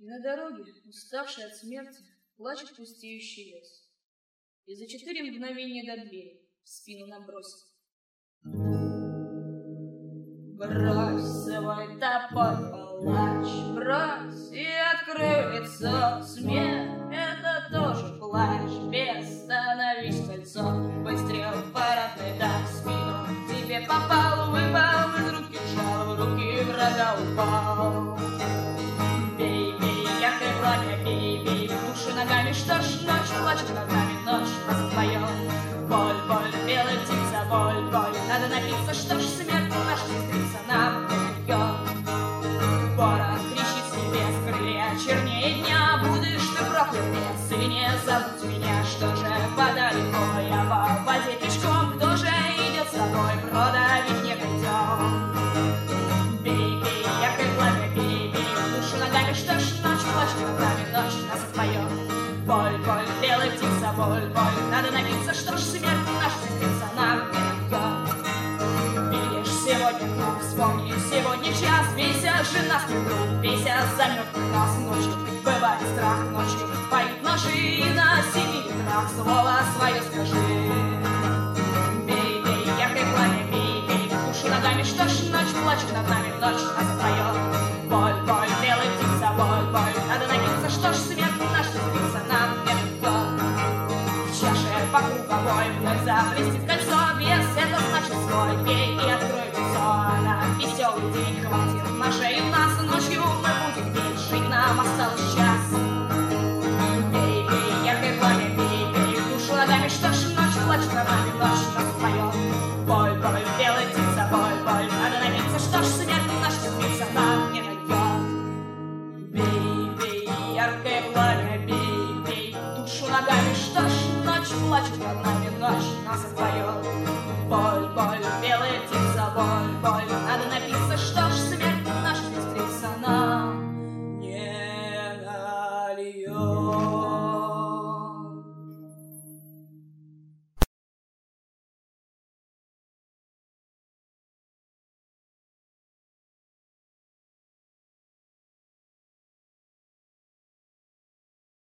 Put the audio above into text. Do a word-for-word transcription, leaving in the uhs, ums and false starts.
И на дороге, уставший от смерти, плачет пустеющий лес. И за четыре мгновения до двери в спину набросит. Брось свой топор, палач, брось, и открой лицо. Смех — это тоже плач. Без становись кольцо, выстрел парадный дар в спину. Тебе попал, выпал из рук кинжал, в руки врага упал. Бей, бей, яркое пламя, бей, бей, в душу ногами, что ж ночь плачет над нами, ночь нас вдвоем. Боль, боль, белая птица, боль, боль, надо напиться, что ж смерть наша сестрица нам дает. Ворон кричит себе с крылья, чернее дня, будешь ты проклят, если не забудь меня, что же подалеко, я по воде пешком, кто же идет с тобой, продавить не пойдем. Бей, бей, яркое пламя, бей, бей, в душу ногами, что ж ночь плачет над нами, ночь нас вдвоем. Боль, боль, белая птица, боль, боль, надо напиться, что ж смерть наша сестрица нам дает. Видишь, сегодня днем, вспомни, сегодня час, бейся же нас кругом, бейся за мертвых нас ночью, бывает страх ночью, поют ножи на семи ветрах, слово свое скажи. Бей, бей, яркое пламя, бей, бей, в душу ногами, что ж ночь плачет над нами, ночь нас вдвоем. Боль, боль, белая птица, боль, боль, надо напиться, что ж смерть наша сестрица нам не дает. В чаше по круговой вновь заблестит кольцо, без это значит свой, бей и открой лицо. На веселый день хватит на шею нас, ночью мы будем петь, жить нам осталось час. Бей, бей, яркое пламя, бей, бей, в душу ногами, что ж ночь плачет над нами, ночь нас вдвоем. Боль, боль, белая птица, боль, боль, надо напиться, что ж смерть наша сестрица нам не дает. Бей, бей, яркое пламя, бей, бей, в душу ногами, что ж ночь плачет над нами, ночь нас вдвоем.